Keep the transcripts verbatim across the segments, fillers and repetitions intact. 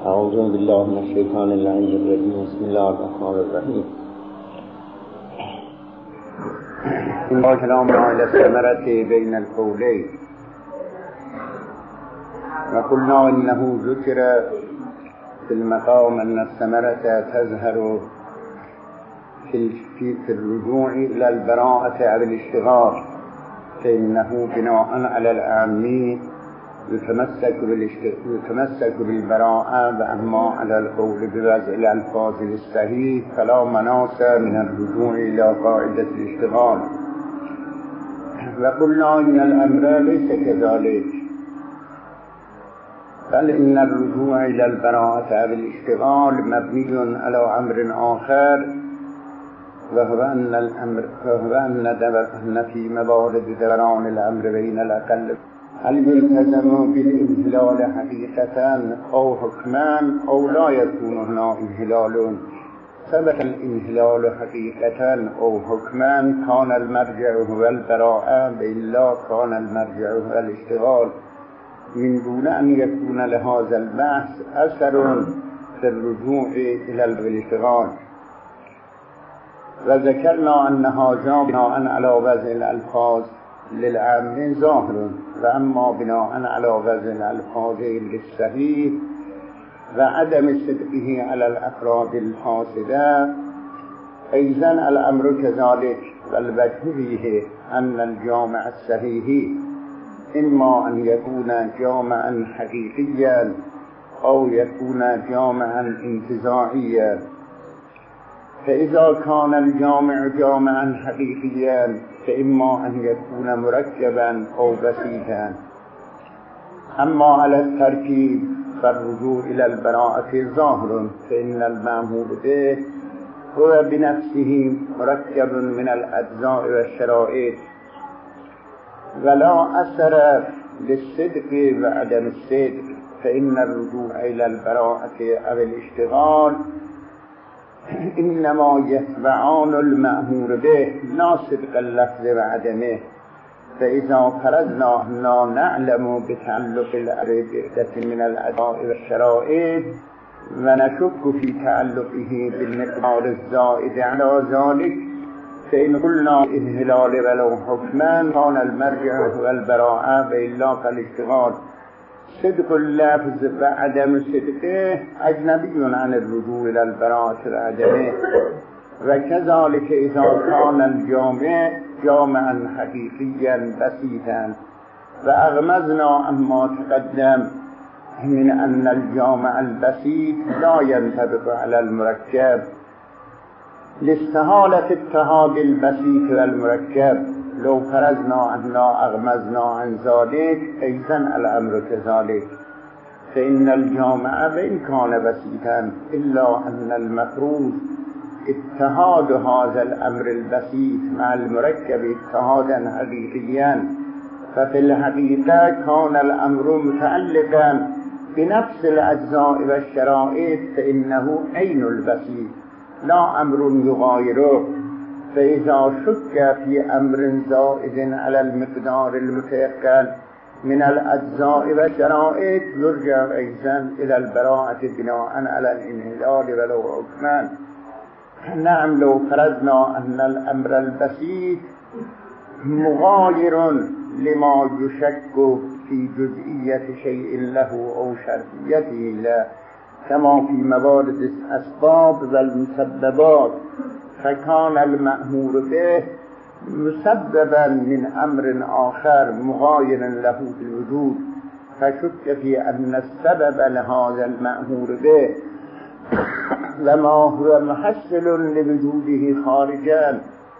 اعوذ بالله من الشیطان اللعین الرجیم. بسم الله الرحمن الرحیم. این کلام علی الثمرة بین القولین و قلنا انه ذکر في المقام ان الثمرة تظهر في في الرجوع الى البراءة او الاشتغال، فانه بناء على العامی يتمسك يتمسك بالبراءة، وأما على القول بوضع الألفاظ الصحيح فلا مناص من الرجوع إلى قاعدة الاشتغال. وقلنا إن الأمر ليس كذلك، بل إن الرجوع إلى البراءة أو الاشتغال مبني على أمر آخر، وهو أن الأمر وهو أن في موارد دوران الأمر بين الأقل هل يلتزم بالانهلال حقيقة أو حكما أو لا يكون هنا انهلال. ثبت الانهلال حقيقة أو حكما كان المرجع هو البراءة، وإلا كان المرجع هو الاشتغال، من دون أن يكون لهذا البحث أثر في الرجوع إلى الاشتغال. وذكرنا أن هذا بناء على وضع الألفاظ للعام ظاهر، وأما بناء على وزن الألفاظ للصحيح وعدم صدقه على الأفراد الفاسدة أيضا الأمر كذلك. والوجه فيه أن الجامع الصحيح إما أن يكون جامعا حقيقيا أو يكون جامعا انتزاعيا. فإذا كان الجامع جامعا حقيقيا فإما أن يكون مركبا أو بسيطا. أما على التركيب فالرجوع إلى البراءة ظاهر، فإن المأمور به هو بنفسه مركب من الأجزاء والشرائط، ولا أثر للصدق وعدم الصدق، فإن الرجوع إلى البراءة أو الاشتغال إنما يتبعان المأمور به لا صدق اللفظ وعدمه. فإذا فرضنا أننا نعلم بتعلق الأربعة من الأداء والشرائط ونشك في تعلقه بالمقدار الزائد على ذلك، فإن قلنا انهلال ولو حكما كان المرجع هو البراءة وإلا فالاشتغال. صدق اللفظ وعدم صدقه أجنبي عن الرجوع إلى البراءة وعدمه. وكذلك إذا كان الجامع جامعا حقيقيا بسيطا، وأغمزنا أما تقدم من أن الجامع البسيط لا ينطبق على المركب لاستحالة اتحاد البسيط والمركب. لو فرضنا أننا أغمزنا عن ذلك أيضا الأمر كذلك، فإن الجامع وإن كان بسيطا إلا أن المفروض اتحاد هذا الأمر البسيط مع المركب اتحادا حقيقيا. ففي الحقيقة كان الأمر متعلقا بنفس الأجزاء والشرائط، فإنه عين البسيط لا أمر يغايره. فإذا شك في أمر زائد على المقدار المتيقن من الأجزاء والشرائط يرجع أيضا إلى البراءة بناء على الانهلال ولو حكما. نعم، لو فرضنا أن الأمر البسيط مغاير لما يشك في جزئية شيء له أو شرطيته له، كما في موارد الأسباب والمسببات، فكان المأمور به مسببا من أمر آخر مغاير له في الوجود، فشك في أن السبب لهذا المأمور به لما هو محصل لوجوده خارجا.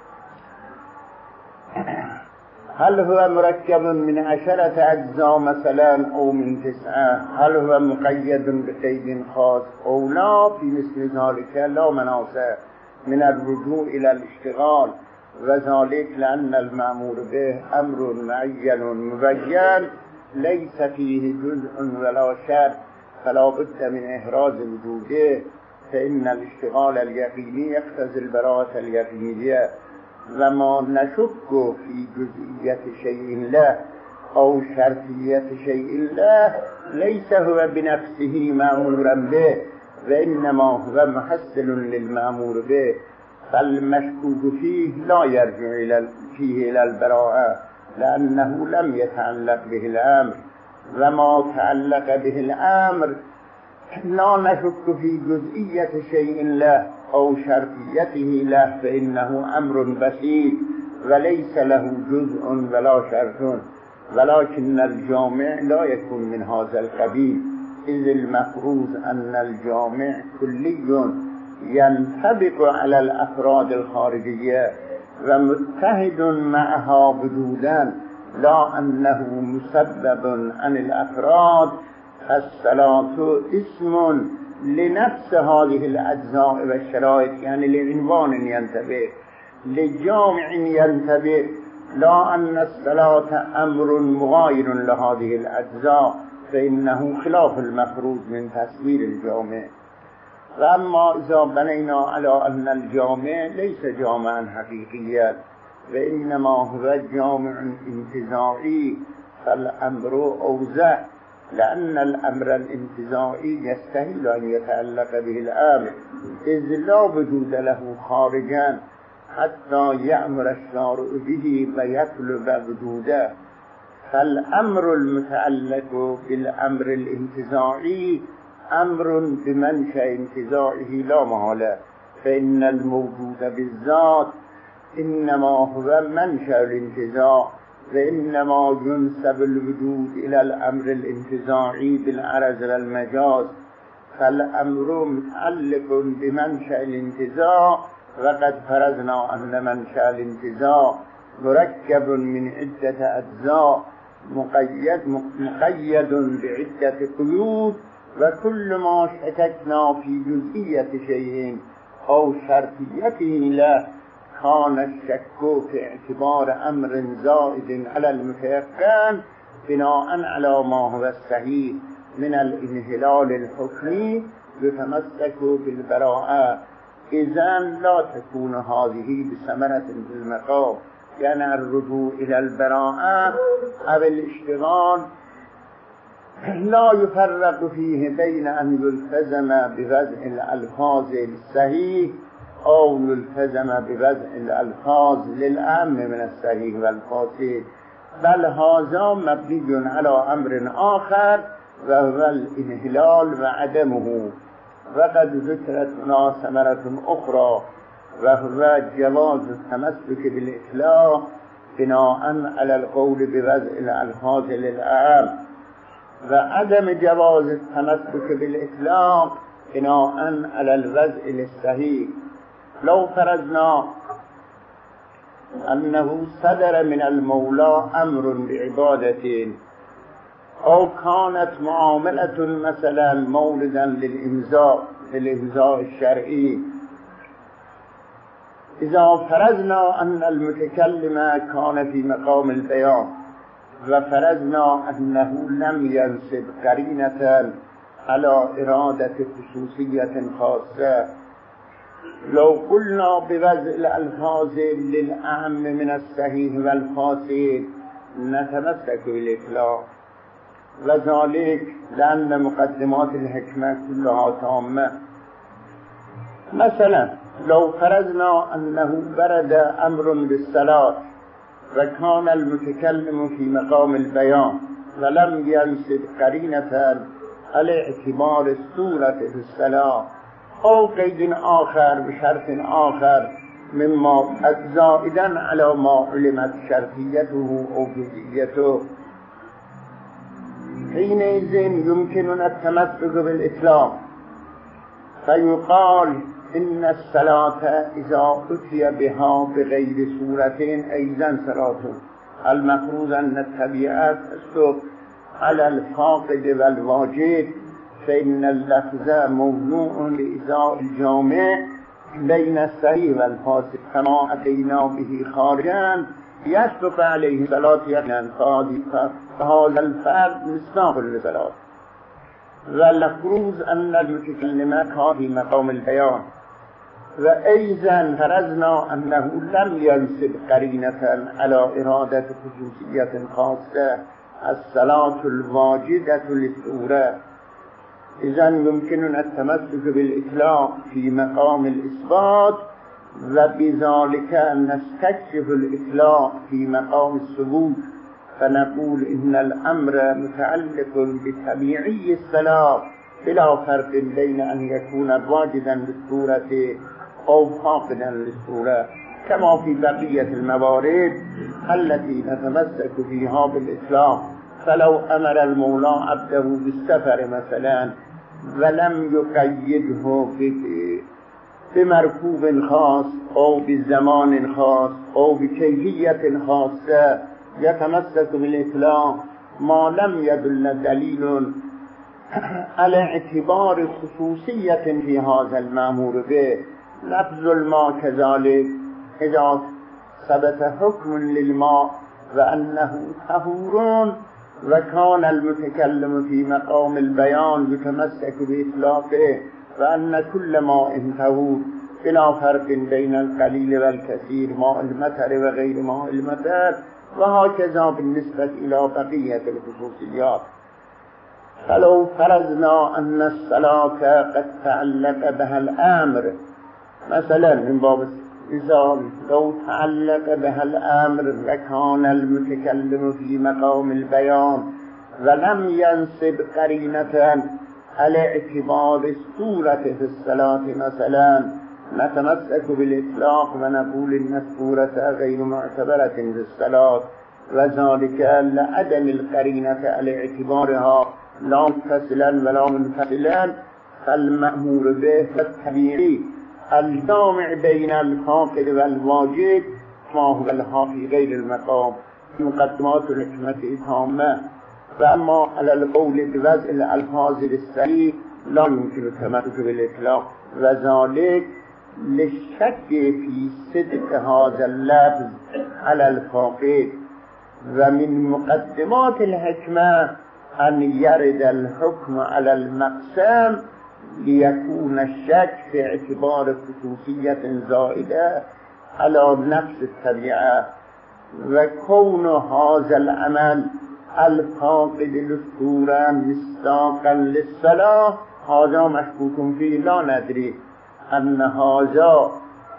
هل هو مركب من عشرة أجزاء مثلا أو من تسعة؟ هل هو مقيد بقيد خاص أو لا؟ في مثل ذلك لا مناص من الرجوع إلى الاشتغال، وذلك لأن المأمور به أمر معين مبين ليس فيه جزء ولا شرط، فلا بد من إحراز وجوده. فإن الاشتغال اليقيني يقتضي البراءة اليقينية، وما نشك في جزئية شيء له أو شرطية شيء الله ليس هو بنفسه مأمورا به، وإنما هو محصل للمأمور به، فالمشكوك فيه لا يرجع إلى فيه إلى البراءة، لأنه لم يتعلق به الأمر، وما تعلق به الأمر لا نشك في جزئية شيء له أو شرطيته له، فإنه أمر بسيط وليس له جزء ولا شرط، ولكن الجامع لا يكون من هذا القبيل، إذ المفروض أن الجامع كلي ينطبق على الأفراد الخارجية ومتحد معها وجودا، لا أنه مسبب عن الأفراد. الصلاة اسم لنفس هذه الأجزاء والشرائط، يعني لعنوان ينتبه، لجامع ينتبه، لا أن الصلاة أمر مغاير لهذه الأجزاء، فإنه خلاف المفروض من تصوير الجامع. وأما إذا بنينا على أن الجامع ليس جامعا حقيقيا وإنما هو جامع انتزاعي، فالأمر أوزع، لأن الأمر الانتزاعي يستحيل أن يتعلق به الأمر، إذ لا وجود له خارجا حتى يأمر الشارع به ويطلب وجوده. فالأمر المتعلق بالأمر الانتزاعي أمر بمنشأ انتزاعه لا محالة، فإن الموجود بالذات إنما هو منشأ الانتزاع، وإنما ينسب الوجود إلى الأمر الانتزاعي بالعرض والمجاز، فالأمر متعلق بمنشأ الانتزاع، وقد فرضنا أن منشأ الانتزاع مركب من عدة أجزاء مقيد مقيد بعدة قيود، وكل ما شككنا في جزئية شيء أو شرطيته له كان الشك في اعتبار أمر زائد على المتيقن بناء على ما هو الصحيح من الانحلال الحكمي يتمسك بالبراءة. إذن لا تكون هذه بثمرة في المقام، يعني الرجوع إلى البراءة أو الاشتغال لا يفرق فيه بين أن يلتزم بوضع الألفاظ الصحيح أو يلتزم بوضع الألفاظ للأهم من الصحيح والفاسد، بل هذا مبني على أمر آخر وهو الانحلال وعدمه. وقد ذكرت هنا ثمرة أخرى وهو جواز التمسك بالإطلاق بناء على القول بوضع الألفاظ للأهم، وعدم جواز التمسك بالإطلاق بناء على الوضع للصحيح. لو فرضنا أنه صدر من المولى أمر بعبادة، أو كانت معاملة مثلا مولدا للإمضاء للإمضاء الشرعي، إذا فرضنا أن المتكلم كان في مقام البيان وفرضنا أنه لم ينسب قرينة على إرادة خصوصية خاصة، لو قلنا بوضع الألفاظ للأهم من الصحيح والفاسد نتمسك بالإطلاق، وذلك لأن مقدمات الحكمة كلها تامة. مثلا لو فرضنا أنه ورد أمر بالصلاة وكان المتكلم في مقام البيان ولم ينسب قرينة على اعتبار الصورة في الصلاة أو قيد آخر بشرط آخر مما زائدا على ما علمت شرطيته أو جزئيته، حينئذ يمكننا التمسك بالإطلاق، فيقال إن الصلاة إذا أتي بها بغير صورة أيضا صلاة. المفروض أن الطبيعة تسلك على الفاقد والواجد، فإن اللفظ موضوع لإزاء الجامع بين الصحيح والفاسد، كما أتينا به خارجا يسبق عليه صلاة يقينا، فهذا الفرد مصداق للصلاة. والمفروض أن المتكلم كان في مقام البيان، وأيضا فرضنا أنه لم ينسب قرينة على إرادة خصوصية خاصة الصلاة الواجدة للصورة. إذن يمكننا التمسك بالإطلاق في مقام الإثبات، وبذلك نستكشف الإطلاق في مقام الثبوت، فنقول إن الأمر متعلق بطبيعي الصلاة بلا فرق بين أن يكون واجدا للصورة أو فاقدا للصورة، كما في بقية الموارد التي نتمسك فيها بالإطلاق. فلو أمر المولى عبده بالسفر مثلا ولم يقيده بمركوب خاص أو بزمان خاص أو بكيفية خاصة، يتمسك بالإطلاق ما لم يدل دليل على اعتبار خصوصية في هذا المأمور به. لفظ الماء كذلك، إذا ثبت حكم للماء وأنه طهور وكان المتكلم في مقام البيان يتمسك بإطلاقه، وأن كل ماء طهور بلا فرق بين القليل والكثير، ماء المطر وغير ماء المطر، وهكذا بالنسبة إلى بقية الخصوصيات. فلو فرضنا أن الصلاة قد تعلق بها الأمر، مثلا من باب مثال لو تعلق بها الأمر وكان المتكلم في مقام البيان ولم ينسب قرينة على اعتبار الصورة في الصلاة مثلا، نتمسك بالإطلاق ونقول إن الصورة غير معتبرة في الصلاة، وذلك لعدم القرينة على اعتبارها لا متصلا ولا منفصلا. فالمأمور به الطبيعي الجامع بين الفاقد والواجد ما هو لها في غير المقام مقدمات الحكمة تامة. وأما على القول بوضع الألفاظ للصريح لا يمكن التمسك بالإطلاق، وذلك للشك في صدق هذا اللفظ على الفاقد. ومن مقدمات الحكمة أن يرد الحكم على المقسم ليكون الشك في اعتبار خصوصية زائدة على نفس الطبيعة، وكون هذا العمل الفاقد للصورة مصداقا للصلاة هذا مشكوك فيه، لا ندري أن هذا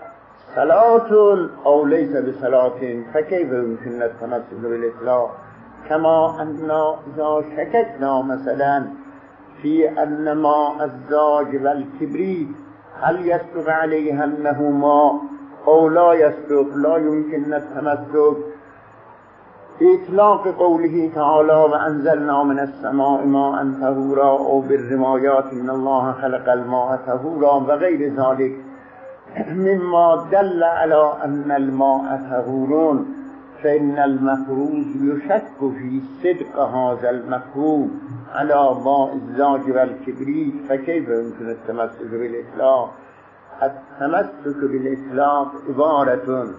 صلاة أو ليس بصلاة، فكيف يمكن التمسك بالإطلاق؟ كما أن إذا شككنا مثلا في أن ماء الزاج والكبريت هل يصدق عليه أنه ماء أو لا يصدق، لا يمكن التمسك بإطلاق قوله تعالى وأنزلنا من السماء ماء طهورا، أو بالروايات إن الله خلق الماء طهورا وغير ذلك مما دل على أن الماء طهور. فإن المفروض يشك في صدق هذا المفهوم على ماء الزاج والكبريت، فكيف يمكن التمسك بالإطلاق؟ التمسك بالإطلاق عبارة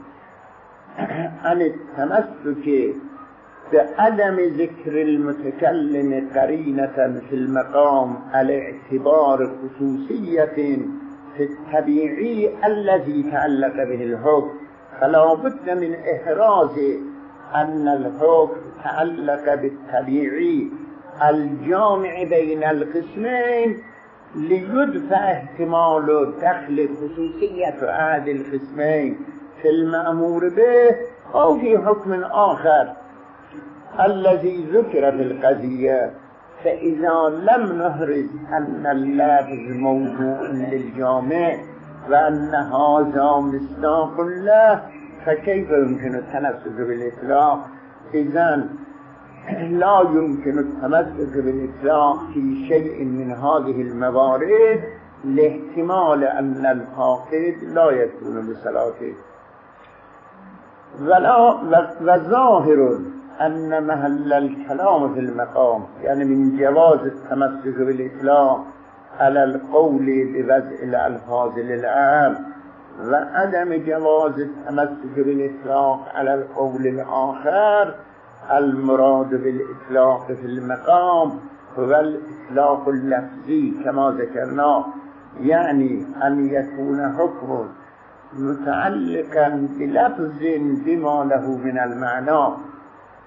عن التمسك بعدم ذكر المتكلم قرينة في المقام على اعتبار خصوصية في الطبيعي الذي تعلق به الحكم. فلا بد من إحراز أن الحكم تعلق بالطبيعي الجامع بين القسمين ليدفع احتمال دخل خصوصية أحد القسمين في المأمور به أو في حكم آخر الذي ذكر في القضية. فإذا لم نحرز أن اللفظ موضوع للجامع وأن هذا مصداق له، فكيف يمكن التمسك بالإطلاق؟ إذن لا يمكن التمسك بالإطلاق في شيء من هذه الموارد لاحتمال أن الفاقد لا يكون بصلاته. وظاهر أن محل الكلام في المقام يعني من جواز التمسك بالإطلاق على القول بوضع الألفاظ للعام، وعدم جواز التمسك بالإطلاق على القول الآخر. المراد بالإطلاق في المقام هو الإطلاق اللفظي كما ذكرنا، يعني أن يكون حكم متعلقا بلفظ بما له من المعنى،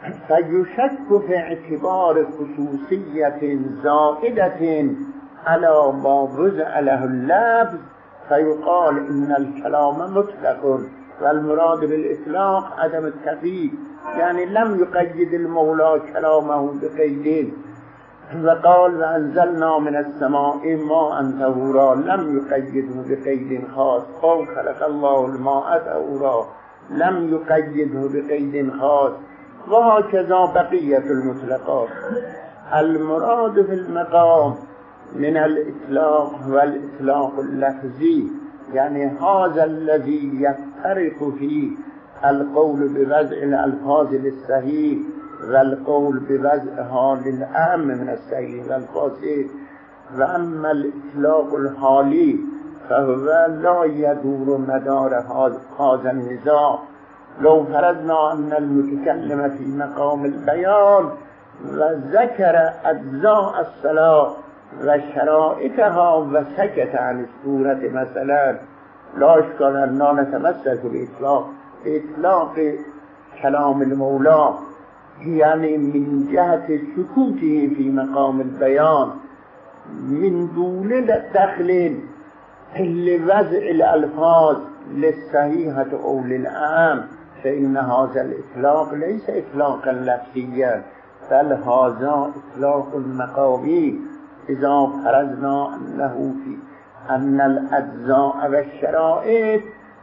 فیشک فی اعتبار خصوصیت زائدة علی ما وضع له اللفظ فیقال ان الكلام مطلق و المراد بالاطلاق عدم التقیید، یعنی لم یقید المولى کلامه بقید و قال و انزلنا من السماء ماء طهورا لم یقیده بقید خاص، او خلق الله الماء طهورا لم یقیده بقید خاص، و هكذا بقیة المطلقات. المراد في المقام من الاطلاق والاطلاق اللفظی، یعنی هذا الذي يفترق فيه القول بوضع الالفاظ للصحيح والقول بوضعها للأعم من الصحيح والفاسد. واما الاطلاق الحالي فهو لا يدور مدار هذا النزاع. لو فرضنا ان المتكلم في مقام البيان وذكر اجزاء الصلاة وشرائطها وسكت عن الصورة مثلا لا اشكال اننا نتمسك باطلاق اطلاق كلام المولى، يعني من جهة سكوته في مقام البيان من دون دخل لوضع الألفاظ للصحيحة أو للأعم، فإن هذا الإطلاق ليس إطلاقا لفظيا بل هذا إطلاق مقامي. إذا فرضنا أنه في أن الأجزاء والشرائط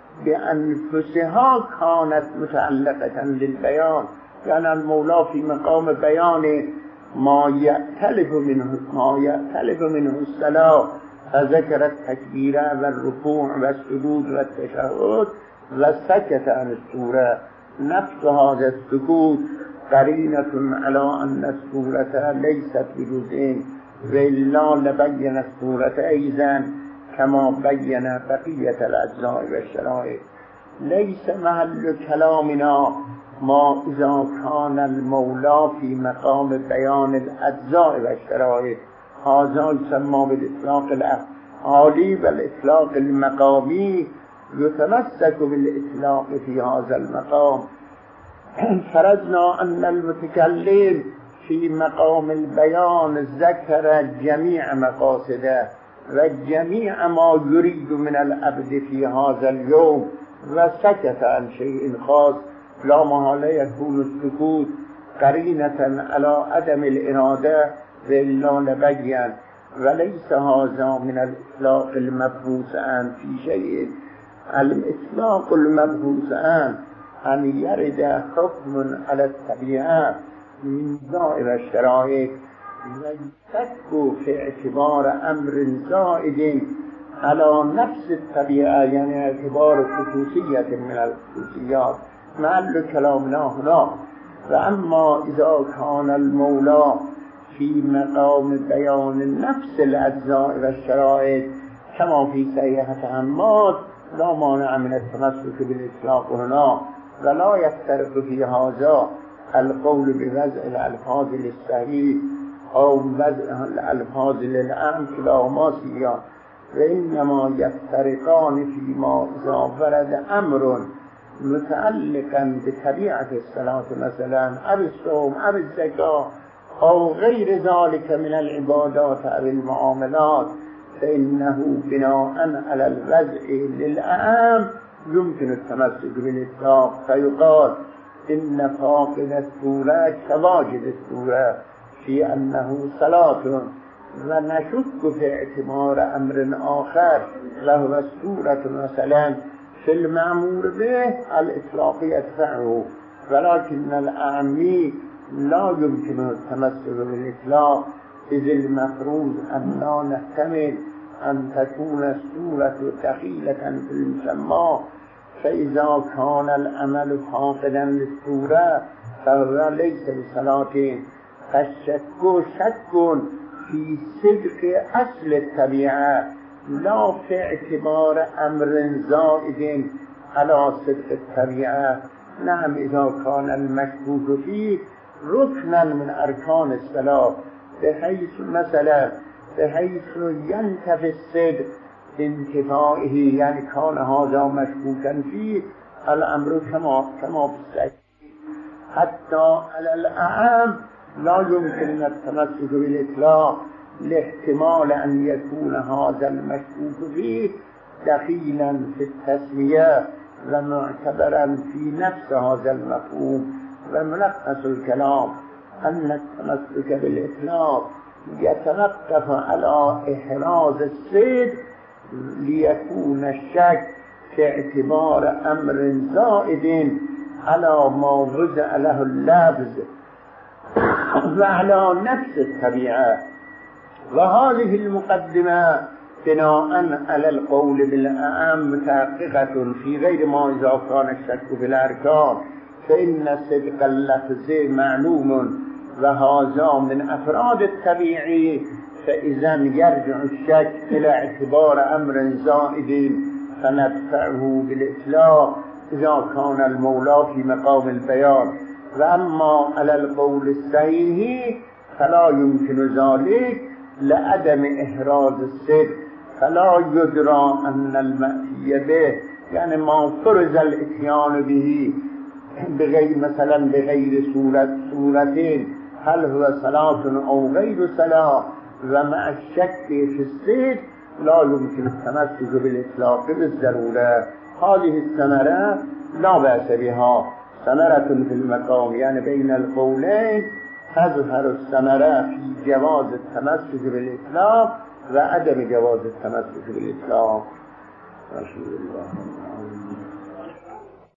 بأنفسها كانت متعلقة للبيان، يعني المولى في مقام بيان ما يأتلف منه ما يأتلف منه الصلاة فذكر التكبير والركوع والسجود والتشهد وسكت عن السورة. نفس هذا السكوت قرينة على أن السورة ليست بجزء، وإلا لبين السورة أيضا كما بين بقية الأجزاء والشرائط. ليس محل كلامنا ما إذا كان المولى في مقام بيان الأجزاء والشرائط، هذا يسمى بالإطلاق العالي والإطلاق المقامي، يتمسك بالإطلاق في هذا المقام. فرضنا أن المتكلم في مقام البيان ذكر جميع مقاصده وجميع ما يريد من العبد في هذا اليوم وسكت عن شيء خاص، لا محالة يكون السكوت قرينة على عدم الإرادة وإلا نبين، وليس هذا من الإطلاق المبحوث عن في شيء. الإطلاق المبحوث عن أن يرد حكم على الطبيعة من ظاهر الشرائط ويشك في اعتبار أمر زائد على نفس الطبيعة، يعني اعتبار خصوصية من الخصوصيات محل كلامنا هنا. فأما إذا كان المولى في مقام بيان نفس الأجزاء والشرائط كما في صحيحة عماد لا مانع من التمسك بالإطلاق هنا، ولا يفترق في هذا القول بوضع الألفاظ للصحيح أو وضع الألفاظ للأعم كلاهما سيان، وإنما يفترقان فيما إذا ورد أمر متعلقا بطبيعة الصلاة مثلا أو الصوم أو الزكاة أو غير ذلك من العبادات أو المعاملات، فإنه بناء على الوضع للأعم يمكن التمسك بالإطلاق، فيقال إن فاقد السورة كواجد السورة في أنه صلاة، ونشك في اعتبار أمر آخر وهو السورة مثلا في المأمور به الإطلاق يدفعه، ولكن الأعمي لا يمكن التمسك بالإطلاق، إذ المفروض أن لا نحتمل أن تكون السورة دخيلة في المسمى، فإذا كان العمل فاقدا للسورة فهو ليس بصلاة. فالشك شك في صدق أصل الطبيعة لا في اعتبار أمر زائد على صدق الطبيعة. نعم إذا كان المشكوك فيه ركنا من أركان الصلاة بحيث مثلا بحيث ينتفي الصدق انتفائه، يعني كان هذا مشكوكا فيه الأمر كما كما بالسكت. حتى على الأعم لا يمكن التمسك بالإطلاق لاحتمال أن يكون هذا المشكوك فيه دخيلا في التسمية ومعتبرا في نفس هذا المفهوم. وملخص الكلام أن التمسك بالإطلاق يتوقف على إحراز الصدق ليكون الشك في اعتبار أمر زائد على ما وضع له اللفظ وعلى نفس الطبيعة. وهذه المقدمة بناء على القول بالأعم متحققة في غير ما إذا كان الشك في الأركان، فإن صدق اللفظ معلوم وهذا من أفراد الطبيعي، فإذا يرجع الشك إلى اعتبار أمر زائد فندفعه بالإطلاق إذا كان المولى في مقام البيان. وأما على القول الصحيح فلا يمكن ذلك لعدم إحراز الصدق، فلا يدرى أن المأتي به يعني ما فرض الاتيان به بغير مثلا بغير صورة صورتين، هل هو صلاة أو غير صلاة، ومع الشك في الصدق لا يمكن التمسك بالإطلاق بالضرورة. هذه الثمرة لا بأس بها، ثمرة في المقام يعني بين القولين تظهر الثمرة في جواز التمسك بالإطلاق وعدم جواز التمسك بالإطلاق. رسول الله